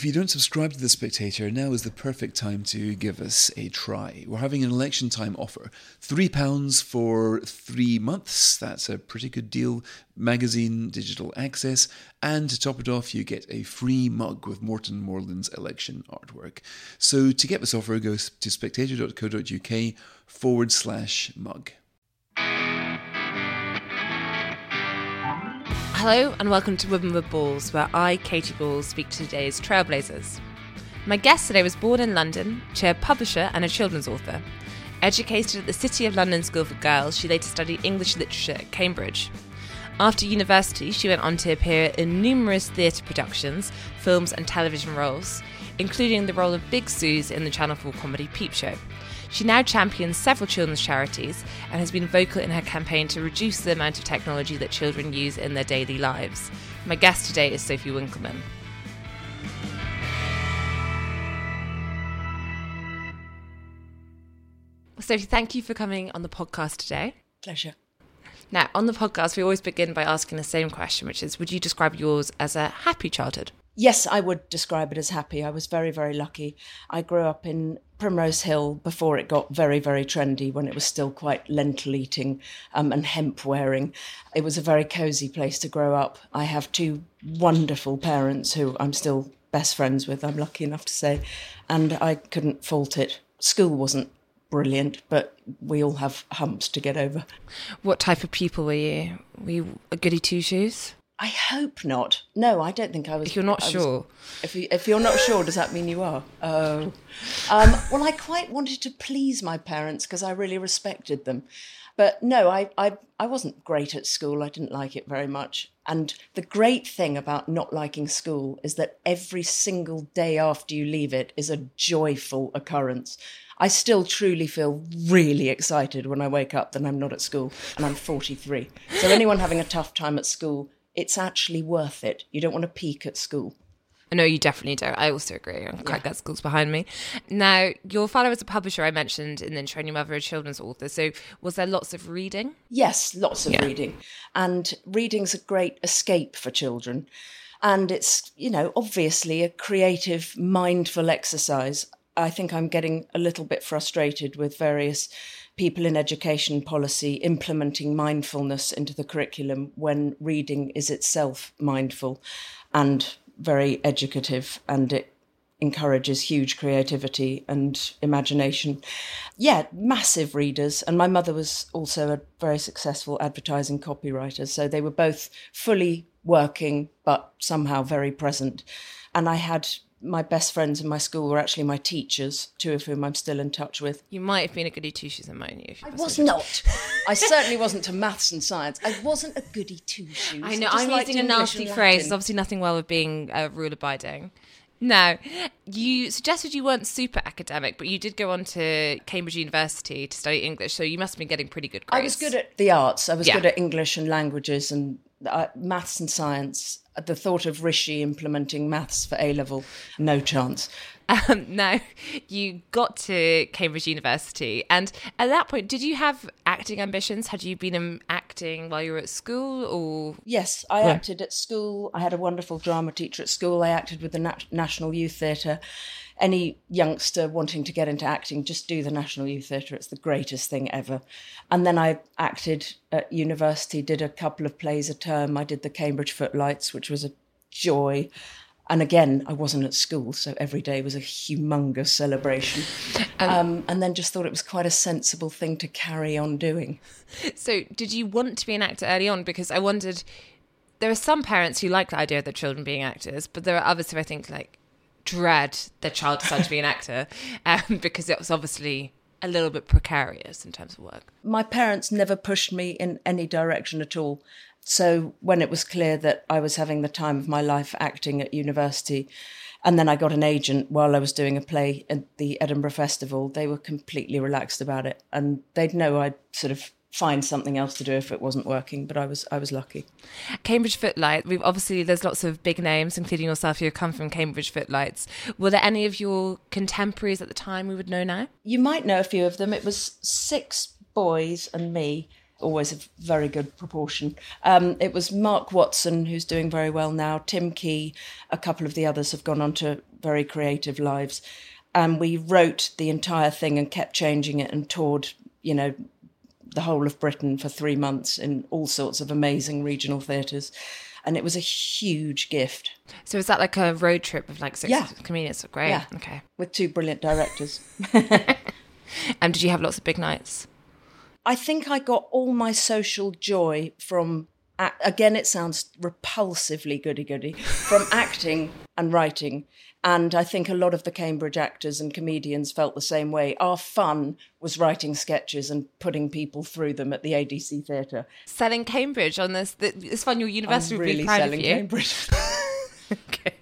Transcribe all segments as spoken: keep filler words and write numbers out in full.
if you don't subscribe to The Spectator, now is the perfect time to give us a try. We're having an election time offer. three pounds for three months. That's a pretty good deal. Magazine, digital access. And to top it off, you get a free mug with Morton Morland's election artwork. So to get this offer, go to spectator.co.uk forward slash mug. Hello and welcome to Women with Balls, where I, Katie Balls, speak to today's trailblazers. My guest today was born in London, she a publisher and a children's author. Educated at the City of London School for Girls, she later studied English literature at Cambridge. After university, she went on to appear in numerous theatre productions, films and television roles, including the role of Big Suze in the Channel four comedy Peep Show. She now champions several children's charities and has been vocal in her campaign to reduce the amount of technology that children use in their daily lives. My guest today is Sophie Winkleman. Sophie, thank you for coming on the podcast today. Pleasure. Now, on the podcast, we always begin by asking the same question, which is, would you describe yours as a happy childhood? Yes, I would describe it as happy. I was very, very lucky. I grew up in Primrose Hill before it got very, very trendy, when it was still quite lentil eating um, and hemp wearing. It was a very cosy place to grow up. I have two wonderful parents who I'm still best friends with, I'm lucky enough to say, and I couldn't fault it. School wasn't brilliant, but we all have humps to get over. What type of people were you? Were you a goody two-shoes? I hope not. No, I don't think I was. If you're not I sure. Was, if, you, if you're not sure, does that mean you are? Oh. Um, well, I quite wanted to please my parents because I really respected them. But no, I, I, I wasn't great at school. I didn't like it very much. And the great thing about not liking school is that every single day after you leave it is a joyful occurrence. I still truly feel really excited when I wake up that I'm not at school, and I'm forty-three. So anyone having a tough time at school, it's actually worth it. You don't want to peak at school. No, you definitely don't. I also agree. I'm quite glad school's behind me. Now, your father was a publisher, I mentioned in the intro, and your mother a children's author. So was there lots of reading? Yes, lots of yeah. reading. And reading's a great escape for children. And it's, you know, obviously a creative, mindful exercise. I think I'm getting a little bit frustrated with various people in education policy implementing mindfulness into the curriculum when reading is itself mindful and very educative, and it encourages huge creativity and imagination. Yeah, massive readers. And my mother was also a very successful advertising copywriter, so they were both fully working but somehow very present. And I had my best friends in my school were actually my teachers, two of whom I'm still in touch with. You might have been a goody two-shoes in mine. If you I was not. I certainly wasn't to maths and science. I wasn't a goody two-shoes. I know, I I'm using a nasty phrase. There's obviously nothing well with being uh, rule-abiding. Now, you suggested you weren't super academic, but you did go on to Cambridge University to study English, so you must have been getting pretty good grades. I was good at the arts. I was yeah. good at English and languages and uh, maths and science. The thought of Rishi implementing maths for A-level, no chance. Um, now, you got to Cambridge University, and at that point, did you have acting ambitions? Had you been um, acting while you were at school, or...? Yes, I yeah. acted at school. I had a wonderful drama teacher at school. I acted with the Nat- National Youth Theatre. Any youngster wanting to get into acting, just do the National Youth Theatre. It's the greatest thing ever. And then I acted at university, did a couple of plays a term. I did the Cambridge Footlights, which was a joy. And again, I wasn't at school, so every day was a humongous celebration. Um, um, and then just thought it was quite a sensible thing to carry on doing. So did you want to be an actor early on? Because I wondered, there are some parents who like the idea of their children being actors, but there are others who I think like dread their child deciding to be an actor um, because it was obviously a little bit precarious in terms of work. My parents never pushed me in any direction at all. So when it was clear that I was having the time of my life acting at university, and then I got an agent while I was doing a play at the Edinburgh Festival, they were completely relaxed about it. And they'd know I'd sort of find something else to do if it wasn't working, but I was I was lucky. Cambridge Footlights, we've obviously, there's lots of big names, including yourself, who have come from Cambridge Footlights. Were there any of your contemporaries at the time we would know now? You might know a few of them. It was six boys and me Always a very good proportion. Um, it was Mark Watson, who's doing very well now, Tim Key, a couple of the others have gone on to very creative lives. And we wrote the entire thing and kept changing it and toured, you know, the whole of Britain for three months in all sorts of amazing regional theatres. And it was a huge gift. So is that like a road trip of like six yeah. comedians? Great. Yeah. Okay. With two brilliant directors. And did you have lots of big nights? I think I got all my social joy from, again, it sounds repulsively goody-goody, from acting and writing. And I think a lot of the Cambridge actors and comedians felt the same way. Our fun was writing sketches and putting people through them at the A D C Theatre. Selling Cambridge on this, it's fun, your university I'm would really be proud selling of you. Cambridge. Okay.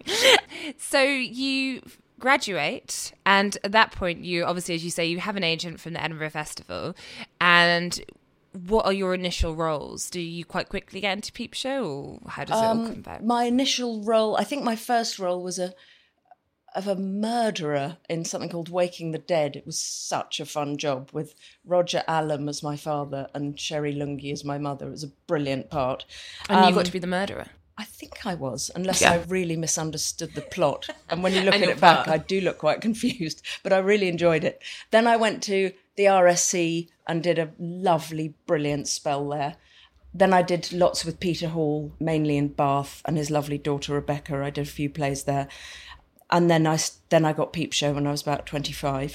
So you graduate, and at that point you obviously, as you say, you have an agent from the Edinburgh Festival. And what are your initial roles? Do you quite quickly get into Peep Show, or how does it um, all come about? My initial role, I think my first role was a of a murderer in something called Waking the Dead. It was such a fun job with Roger Allam as my father and Sherry Lungi as my mother. It was a brilliant part. And um, you got to be the murderer? I think I was, unless Yeah. I really misunderstood the plot. And when you look And at your it back, part. I do look quite confused, but I really enjoyed it. Then I went to the R S C and did a lovely, brilliant spell there. Then I did lots with Peter Hall, mainly in Bath, and his lovely daughter Rebecca. I did a few plays there. And then I, then I got Peep Show when I was about twenty-five.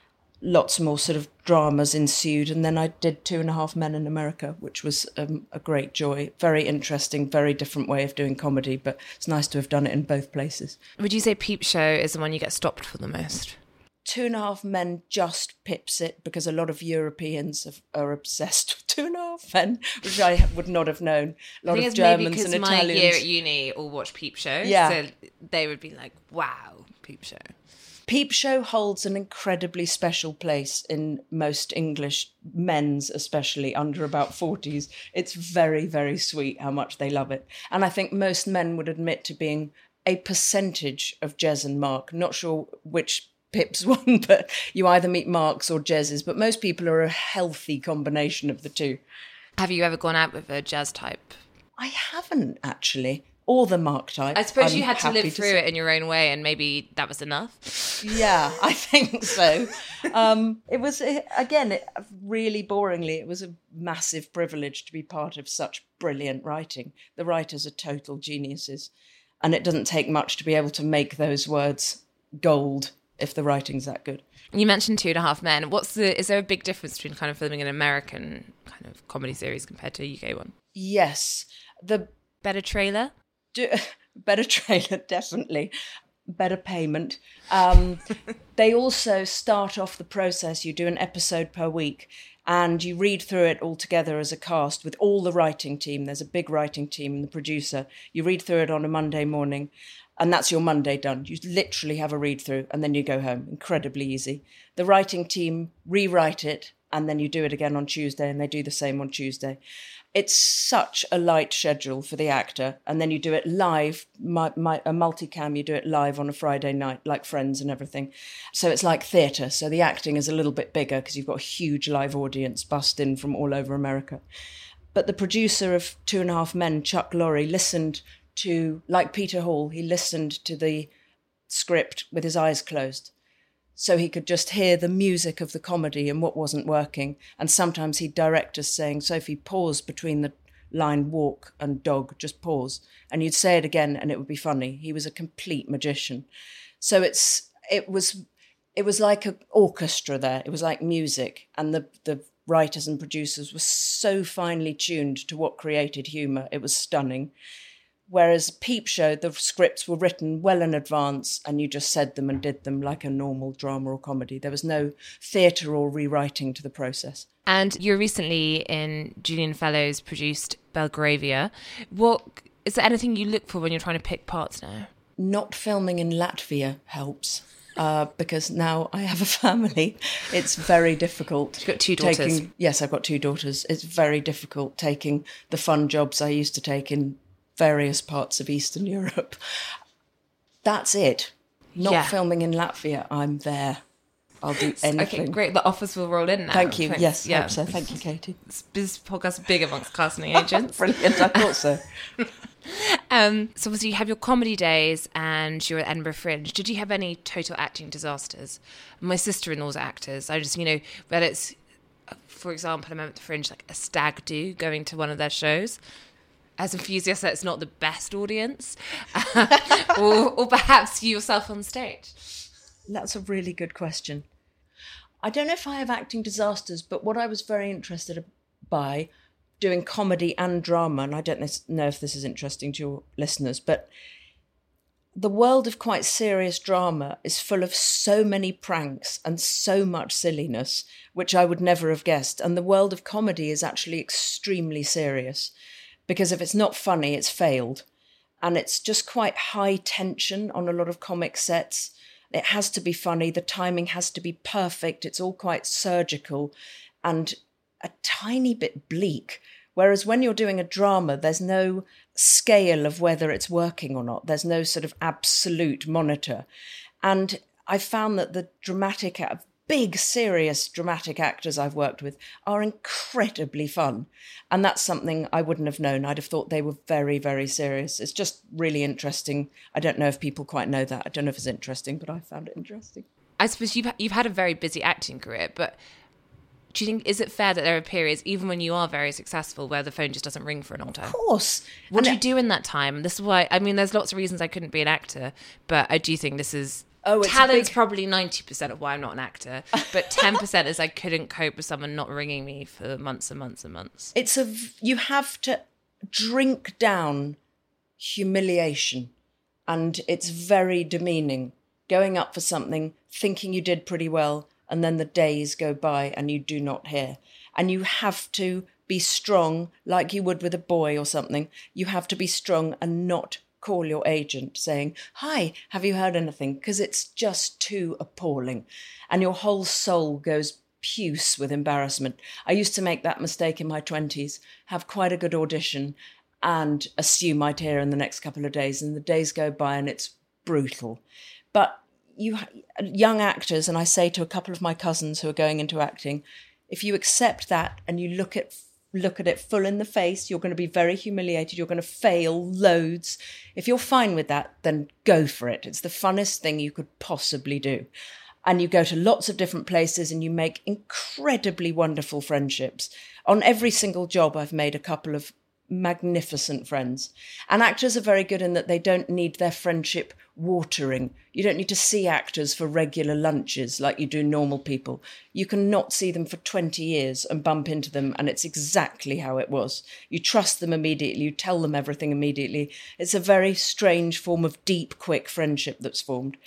Lots more sort of dramas ensued. And then I did Two and a Half Men in America, which was um, a great joy. Very interesting, very different way of doing comedy, but it's nice to have done it in both places. Would you say Peep Show is the one you get stopped for the most? Two and a Half Men just pips it because a lot of Europeans have, are obsessed with Two and a Half Men, which I would not have known. A lot I think of it's Germans maybe because and my Italians. year at uni all watch Peep Show, Yeah. so they would be like, wow, Peep Show. Peep Show holds an incredibly special place in most English men's, especially under about forties. It's very, very sweet how much they love it. And I think most men would admit to being a percentage of Jez and Mark. Not sure which Pips one, but you either meet Marks or Jez's. But most people are a healthy combination of the two. Have you ever gone out with a jazz type? I haven't, actually. Or the Mark type. I suppose I'm you had to happy live through say. it in your own way, and maybe that was enough. Yeah, I think so. Um, it was, again, it, really boringly, it was a massive privilege to be part of such brilliant writing. The writers are total geniuses, and it doesn't take much to be able to make those words gold if the writing's that good. You mentioned Two and a Half Men. What's the? Is there a big difference between kind of filming an American kind of comedy series compared to a U K one? Yes, the Better trailer? do, better trailer, definitely. Better payment. Um, they also start off the process. You do an episode per week and you read through it all together as a cast with all the writing team. There's a big writing team and the producer. You read through it on a Monday morning and that's your Monday done. You literally have a read through and then you go home. Incredibly easy. The writing team rewrite it and then you do it again on Tuesday and they do the same on Tuesday. It's such a light schedule for the actor. And then you do it live, my, my, a multicam, you do it live on a Friday night, like Friends and everything. So it's like theatre. So the acting is a little bit bigger because you've got a huge live audience bussed in from all over America. But the producer of Two and a Half Men, Chuck Lorre, listened to, like Peter Hall, he listened to the script with his eyes closed. So he could just hear the music of the comedy and what wasn't working. And sometimes he'd direct us saying, Sophie, pause between the line walk and dog, just pause. And you'd say it again and it would be funny. He was a complete magician. So it's it was it was like an orchestra there. It was like music. And the, the writers and producers were so finely tuned to what created humour. It was stunning. Whereas Peep Show, the scripts were written well in advance and you just said them and did them like a normal drama or comedy. There was no theatre or rewriting to the process. And you're recently in Julian Fellowes' produced Belgravia. What is there anything you look for when you're trying to pick parts now? Not filming in Latvia helps. Uh, because now I have a family. It's very difficult. You've got two daughters. Taking, yes, I've got two daughters. It's very difficult taking the fun jobs I used to take in various parts of Eastern Europe. That's it. Not Yeah. filming in Latvia, I'm there. I'll do anything. Okay, great. The offers will roll in now. Thank you. Thanks. Yes, yeah. hope so. Thank you, Katie. This podcast is big amongst casting agents. Brilliant. I thought so. Um, so obviously you have your comedy days and you're at Edinburgh Fringe. Did you have any total acting disasters? My sister-in-law's actors. I just, you know, whether it's, for example, I remember at the Fringe, like a stag do going to one of their shows. As enthusiasts, it's not the best audience. or, or perhaps you yourself on stage. That's a really good question. I don't know if I have acting disasters, but what I was very interested by doing comedy and drama, and I don't know if this is interesting to your listeners, but the world of quite serious drama is full of so many pranks and so much silliness, which I would never have guessed. And the world of comedy is actually extremely serious, because if it's not funny, it's failed. And it's just quite high tension on a lot of comic sets. It has to be funny. The timing has to be perfect. It's all quite surgical and a tiny bit bleak. Whereas when you're doing a drama, there's no scale of whether it's working or not. There's no sort of absolute monitor. And I found that the dramatic, big, serious dramatic actors I've worked with are incredibly fun. And that's something I wouldn't have known. I'd have thought they were very, very serious. It's just really interesting. I don't know if people quite know that. I don't know if it's interesting, but I found it interesting. I suppose you've, you've had a very busy acting career, but do you think, is it fair that there are periods, even when you are very successful, where the phone just doesn't ring for a long time? Of course. What And do you it- do in that time? This is why, I mean, there's lots of reasons I couldn't be an actor, but I do think this is, Oh, it's a talent's big- probably ninety percent of why I'm not an actor, but ten percent is I couldn't cope with someone not ringing me for months and months and months. It's a, you have to drink down humiliation, and it's very demeaning. Going up for something, thinking you did pretty well, and then the days go by and you do not hear. And you have to be strong, like you would with a boy or something. You have to be strong and not call your agent saying, "Hi, have you heard anything?" Because it's just too appalling. And your whole soul goes puce with embarrassment. I used to make that mistake in my twenties, have quite a good audition and assume I'd hear in the next couple of days. And the days go by and it's brutal. But you, young actors, and I say to a couple of my cousins who are going into acting, if you accept that and you look at look at it full in the face, you're going to be very humiliated. You're going to fail loads. If you're fine with that, then go for it. It's the funnest thing you could possibly do. And you go to lots of different places and you make incredibly wonderful friendships. On every single job, I've made a couple of magnificent friends. And actors are very good in that they don't need their friendship watering. You don't need to see actors for regular lunches like you do normal people. You can not see them for twenty years and bump into them, and it's exactly how it was. You trust them immediately. You tell them everything immediately. It's a very strange form of deep, quick friendship that's formed.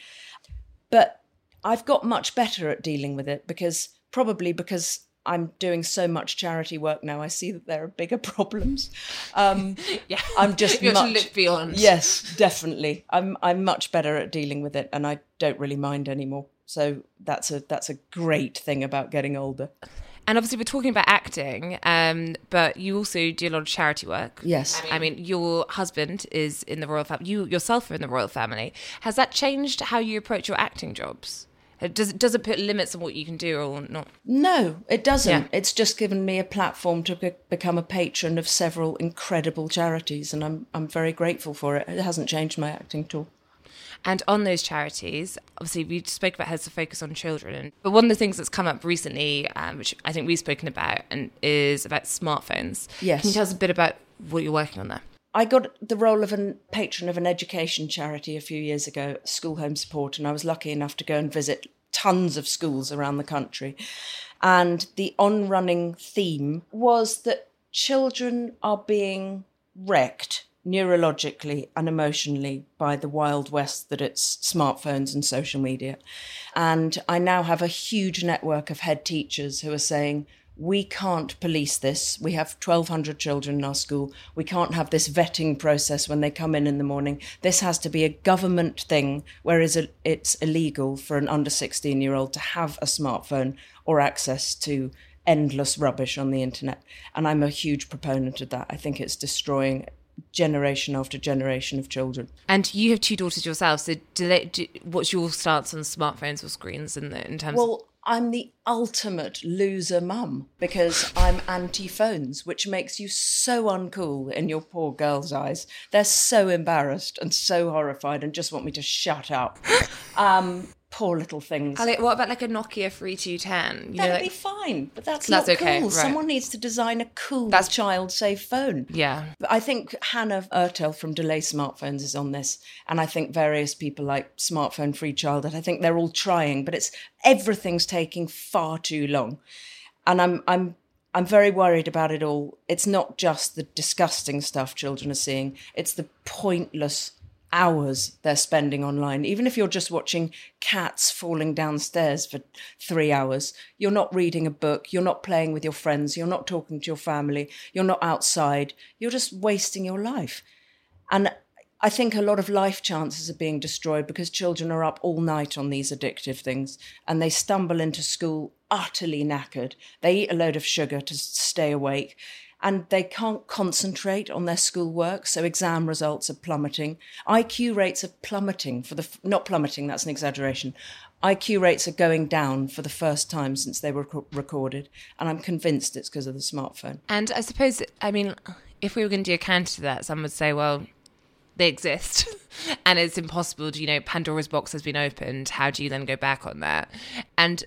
But I've got much better at dealing with it, because probably because I'm doing so much charity work now, I see that there are bigger problems. Um, Yeah, I'm just you have much, to look beyond. Yes, definitely. I'm I'm much better at dealing with it, and I don't really mind anymore. So that's a that's a great thing about getting older. And obviously we're talking about acting, um, but you also do a lot of charity work. Yes. I mean, your husband is in the royal family. You yourself are in the royal family. Has that changed how you approach your acting jobs? Does, does it put limits on what you can do or not? No, it doesn't. Yeah. It's just given me a platform to be- become a patron of several incredible charities, and I'm I'm very grateful for it. It hasn't changed my acting at all. And on those charities, obviously we spoke about how to focus on children. But one of the things that's come up recently, um, which I think we've spoken about, and is about smartphones. Yes. Can you tell us a bit about what you're working on there? I got the role of a patron of an education charity a few years ago, School Home Support, and I was lucky enough to go and visit tons of schools around the country. And the on-running theme was that children are being wrecked neurologically and emotionally by the wild west that it's smartphones and social media. And I now have a huge network of head teachers who are saying, we can't police this. We have twelve hundred children in our school. We can't have this vetting process when they come in in the morning. This has to be a government thing, whereas it's illegal for an under sixteen-year-old to have a smartphone or access to endless rubbish on the internet. And I'm a huge proponent of that. I think it's destroying generation after generation of children. And you have two daughters yourself, so do they, do, what's your stance on smartphones or screens in, the, in terms well, of... I'm the ultimate loser mum because I'm anti-phones, which makes you so uncool in your poor girls' eyes. They're so embarrassed and so horrified and just want me to shut up. Um, poor little things. Ali, what about like a Nokia three two one zero? You That'd know, like... be fine, but that's, that's not okay, cool. right. Someone needs to design a cool, That's- child-safe phone. Yeah. But I think Hannah Ertel from Delay Smartphones is on this, and I think various people like Smartphone Free Childhood, I think they're all trying, but it's everything's taking far too long. And I'm I'm I'm very worried about it all. It's not just the disgusting stuff children are seeing, it's the pointless hours they're spending online. Even if you're just watching cats falling downstairs for three hours, you're not reading a book, you're not playing with your friends, you're not talking to your family, you're not outside, you're just wasting your life. And I think a lot of life chances are being destroyed because children are up all night on these addictive things and they stumble into school utterly knackered. They eat a load of sugar to stay awake and they can't concentrate on their schoolwork, so exam results are plummeting. I Q rates are plummeting for the, not plummeting, that's an exaggeration. I Q rates are going down for the first time since they were rec- recorded, and I'm convinced it's because of the smartphone. And I suppose, I mean, if we were going to do a counter to that, some would say, well, they exist and it's impossible to, you know, Pandora's box has been opened. How do you then go back on that? And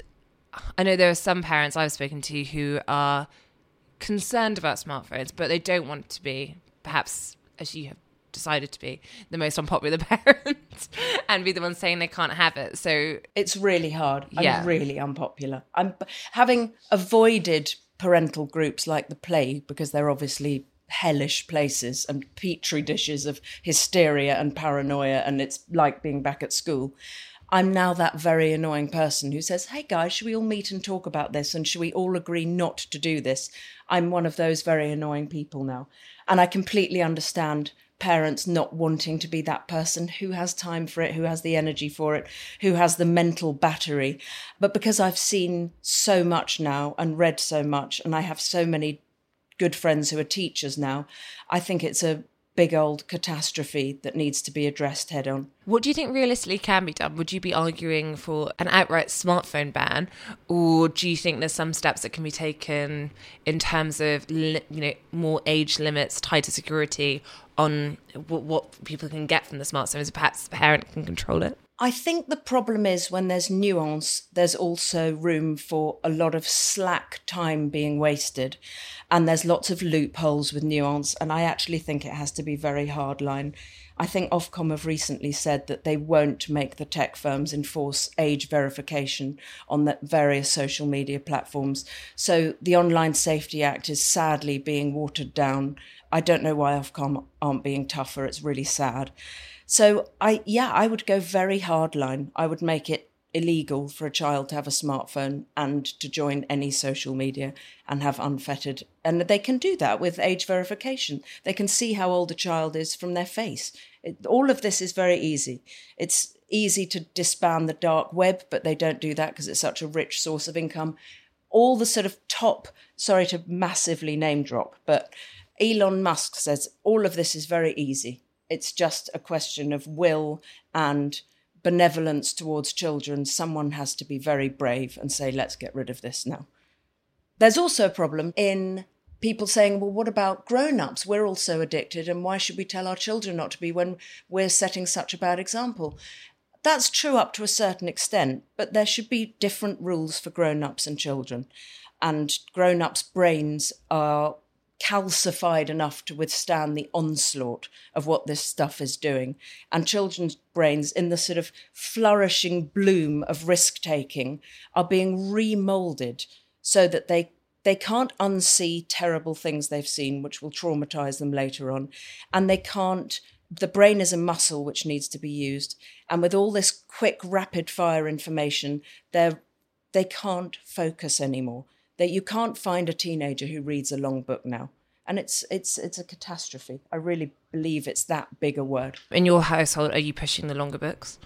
I know there are some parents I've spoken to who are concerned about smartphones, but they don't want to be, perhaps, as you have decided to be, the most unpopular parent and be the one saying they can't have it. So it's really hard. Yeah. I'm really unpopular. I'm having avoided parental groups like the Plague because they're obviously hellish places and petri dishes of hysteria and paranoia, and it's like being back at school. I'm now that very annoying person who says, hey guys, should we all meet and talk about this? And should we all agree not to do this? I'm one of those very annoying people now. And I completely understand parents not wanting to be that person who has time for it, who has the energy for it, who has the mental battery. But because I've seen so much now and read so much, and I have so many good friends who are teachers now, I think it's a big old catastrophe that needs to be addressed head on. What do you think realistically can be done? Would you be arguing for an outright smartphone ban, or do you think there's some steps that can be taken in terms of, you know, more age limits, tighter security on what, what people can get from the smartphones? Perhaps the parent can control it. I think the problem is when there's nuance, there's also room for a lot of slack time being wasted. And there's lots of loopholes with nuance. And I actually think it has to be very hardline. I think Ofcom have recently said that they won't make the tech firms enforce age verification on the various social media platforms. So the Online Safety Act is sadly being watered down. I don't know why Ofcom aren't being tougher. It's really sad. So, I yeah, I would go very hardline. I would make it illegal for a child to have a smartphone and to join any social media and have unfettered. And they can do that with age verification. They can see how old a child is from their face. It, all of this is very easy. It's easy to disband the dark web, but they don't do that because it's such a rich source of income. All the sort of top, sorry to massively name drop, but Elon Musk says all of this is very easy. It's just a question of will and benevolence towards children. Someone has to be very brave and say, let's get rid of this now. There's also a problem in people saying, well, what about grown-ups? We're also addicted, and why should we tell our children not to be when we're setting such a bad example? That's true up to a certain extent, but there should be different rules for grown-ups and children. And grown-ups' brains are calcified enough to withstand the onslaught of what this stuff is doing. And children's brains, in the sort of flourishing bloom of risk-taking, are being remoulded so that they they can't unsee terrible things they've seen, which will traumatize them later on. And they can't, the brain is a muscle which needs to be used. And with all this quick, rapid-fire information, they're, they can't focus anymore. That you can't find a teenager who reads a long book now. And it's it's it's a catastrophe. I really believe it's that big a word. In your household, are you pushing the longer books?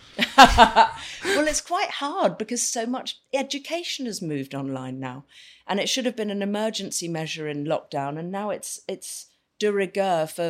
Well, it's quite hard because so much education has moved online now. And it should have been an emergency measure in lockdown. And now it's it's de rigueur for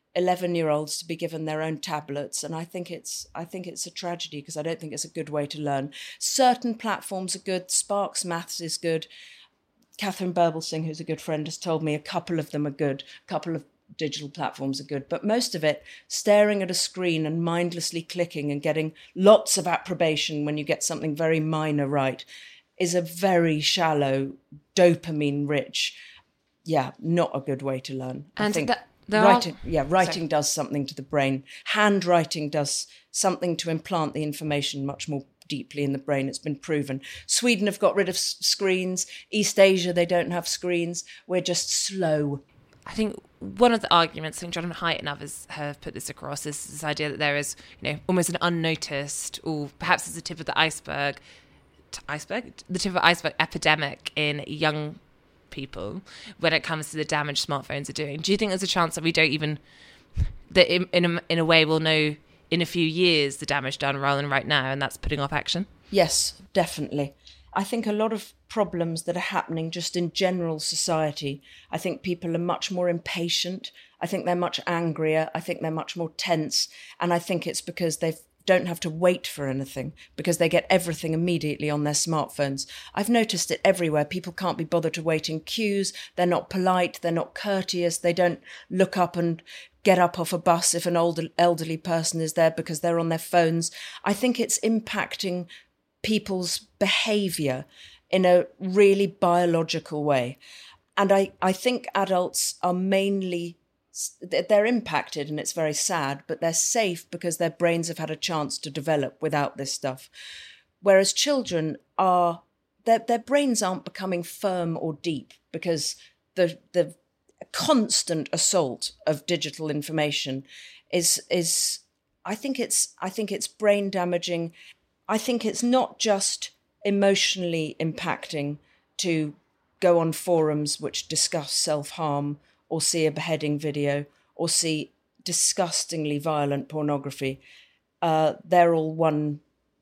eleven-year-olds to be given their own tablets, and I think it's I think it's a tragedy because I don't think it's a good way to learn. Certain platforms are good. Sparks Maths is good. Catherine Birbelsing, who's a good friend, has told me a couple of them are good. A couple of digital platforms are good, but most of it, staring at a screen and mindlessly clicking and getting lots of approbation when you get something very minor right, is a very shallow, dopamine-rich, yeah, not a good way to learn. And I think that, there writing, are... yeah, writing Sorry. does something to the brain. Handwriting does something to implant the information much more deeply in the brain. It's been proven. Sweden have got rid of s- screens. East Asia, they don't have screens. We're just slow. I think one of the arguments, I think Jonathan Haidt and others have put this across, is this idea that there is, you know, almost an unnoticed, or perhaps it's the tip of the iceberg, t- iceberg, the tip of the iceberg epidemic in young people when it comes to the damage smartphones are doing. Do you think there's a chance that we don't even, that in in a, in a way we'll know in a few years the damage done rather than right now, and that's putting off action? Yes, definitely. I think a lot of problems that are happening just in general society, I think people are much more impatient. I think they're much angrier. I think they're much more tense. And I think it's because they don't have to wait for anything, because they get everything immediately on their smartphones. I've noticed it everywhere. People can't be bothered to wait in queues. They're not polite. They're not courteous. They don't look up and get up off a bus if an older elderly person is there because they're on their phones. I think it's impacting people's behaviour in a really biological way. And I, I think adults are mainly, they're impacted and it's very sad, but they're safe because their brains have had a chance to develop without this stuff. Whereas children are, their, their brains aren't becoming firm or deep because the the constant assault of digital information is is I think it's I think it's brain damaging. I think it's not just emotionally impacting to go on forums which discuss self-harm or see a beheading video or see disgustingly violent pornography. Uh, they're all one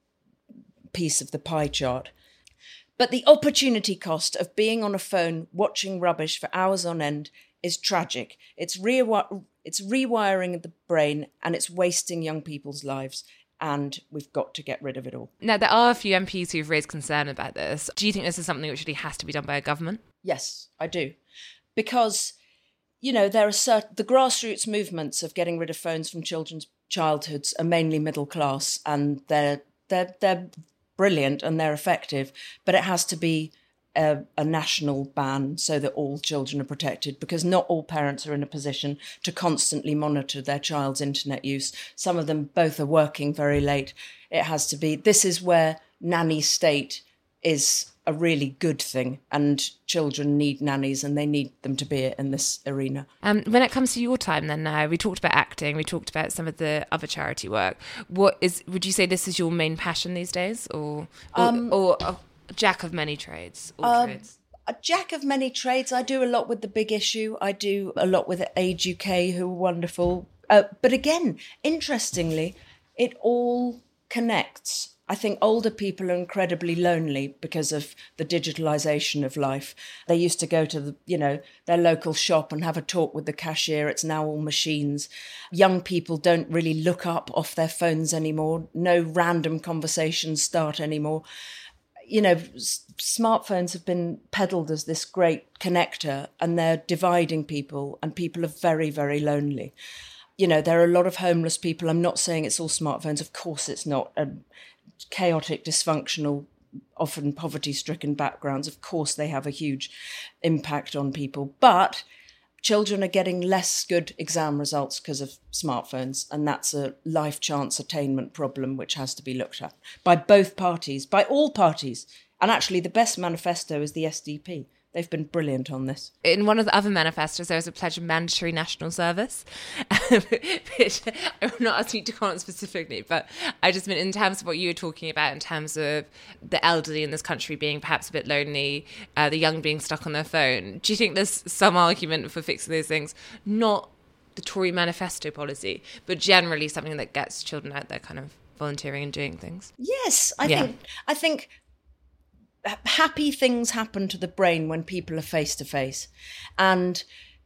piece of the pie chart. But the opportunity cost of being on a phone watching rubbish for hours on end is tragic. It's, re- it's rewiring the brain and it's wasting young people's lives. And we've got to get rid of it all. Now, there are a few M Ps who've raised concern about this. Do you think this is something which really has to be done by a government? Yes, I do. Because, you know, there are certain, the grassroots movements of getting rid of phones from children's childhoods are mainly middle class, and they're they're they're brilliant and they're effective, but it has to be a, a national ban so that all children are protected, because not all parents are in a position to constantly monitor their child's internet use. Some of them both are working very late. It has to be, this is where nanny state is a really good thing, and children need nannies and they need them to be in this arena. Um, when it comes to your time then now, we talked about acting, we talked about some of the other charity work. What is, would you say this is your main passion these days, or or, Um, or a jack of many trades? All Um, trades? A jack of many trades. I do a lot with The Big Issue. I do a lot with Age U K, who are wonderful. Uh, but again, interestingly, it all connects. I think older people are incredibly lonely because of the digitalisation of life. They used to go to the, you know, their local shop and have a talk with the cashier. It's now all machines. Young people don't really look up off their phones anymore. No random conversations start anymore. You know, s- smartphones have been peddled as this great connector, and they're dividing people, and people are very, very lonely. You know, there are a lot of homeless people. I'm not saying it's all smartphones. Of course it's not. Um, chaotic, dysfunctional, often poverty-stricken backgrounds, of course they have a huge impact on people. But children are getting less good exam results because of smartphones, and that's a life chance attainment problem which has to be looked at by both parties, by all parties. And actually the best manifesto is the S D P. They've been brilliant on this. In one of the other manifestos, there was a pledge of mandatory national service, which I'm not asking you to comment specifically, but I just mean in terms of what you were talking about, in terms of the elderly in this country being perhaps a bit lonely, uh, the young being stuck on their phone. Do you think there's some argument for fixing those things? Not the Tory manifesto policy, but generally something that gets children out there kind of volunteering and doing things? Yes, I Yeah. think I think happy things happen to the brain when people are face to face, and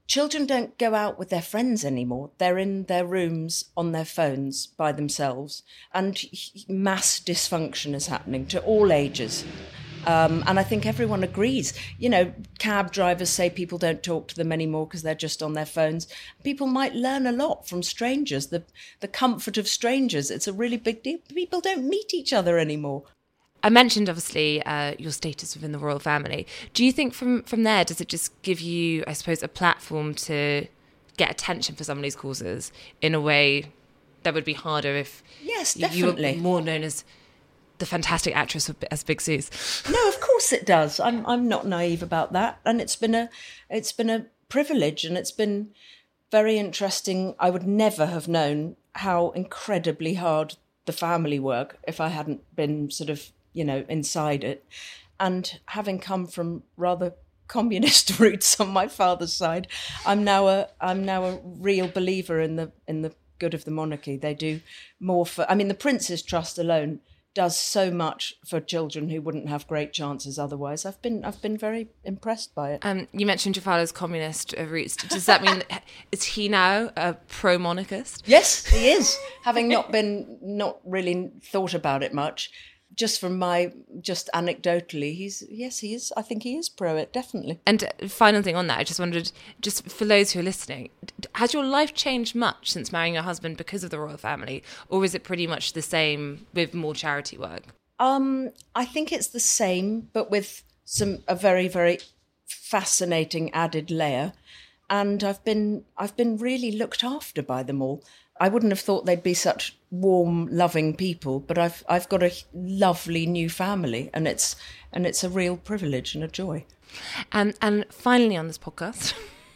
children don't go out with their friends anymore. They're in their rooms on their phones by themselves, and mass dysfunction is happening to all ages. Um, and I think everyone agrees. You know, cab drivers say people don't talk to them anymore because they're just on their phones. People might learn a lot from strangers, the, the comfort of strangers. It's a really big deal. People don't meet each other anymore. I mentioned, obviously, uh, your status within the royal family. Do you think from, from there, does it just give you, I suppose, a platform to get attention for some of these causes in a way that would be harder if yes, you were definitely. more known as the fantastic actress as Big Suze? No, of course it does. I'm I'm not naive about that, and it's been a it's been a privilege, and it's been very interesting. I would never have known how incredibly hard the family work if I hadn't been sort of, you know, inside it. And having come from rather communist roots on my father's side, I'm now a I'm now a real believer in the in the good of the monarchy. They do more for, I mean, the Prince's Trust alone does so much for children who wouldn't have great chances otherwise. I've been I've been very impressed by it. Um, you mentioned your father's communist roots. Does that mean, is he now a pro-monarchist? Yes, he is. Having not been, not really thought about it much, just from my, just anecdotally, he's, yes, he is. I think he is pro it, definitely. And uh, final thing on that, I just wondered, just for those who are listening, has your life changed much since marrying your husband because of the royal family? Or is it pretty much the same with more charity work? Um, I think it's the same, but with some a very, very fascinating added layer. And I've been I've been really looked after by them all. I wouldn't have thought they'd be such warm, loving people, but I've I've got a lovely new family, and it's and it's a real privilege and a joy. And and finally on this podcast,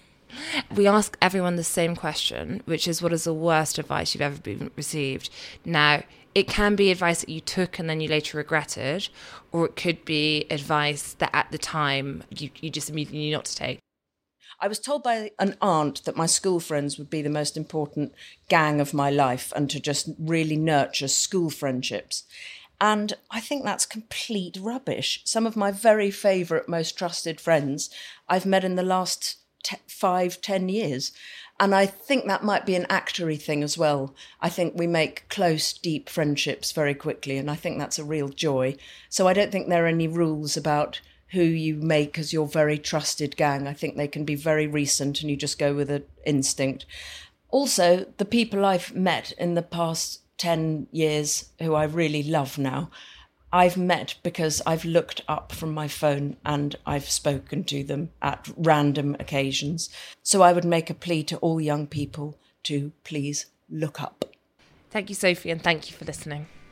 we ask everyone the same question, which is, what is the worst advice you've ever been received? Now, it can be advice that you took and then you later regretted, or it could be advice that at the time you, you just immediately knew not to take. I was told by an aunt that my school friends would be the most important gang of my life and to just really nurture school friendships. And I think that's complete rubbish. Some of my very favourite, most trusted friends I've met in the last te- five, ten years. And I think that might be an actory thing as well. I think we make close, deep friendships very quickly, and I think that's a real joy. So I don't think there are any rules about who you make as your very trusted gang. I think they can be very recent and you just go with an instinct. Also, the people I've met in the past ten years who I really love now, I've met because I've looked up from my phone and I've spoken to them at random occasions. So I would make a plea to all young people to please look up. Thank you, Sophie, and thank you for listening.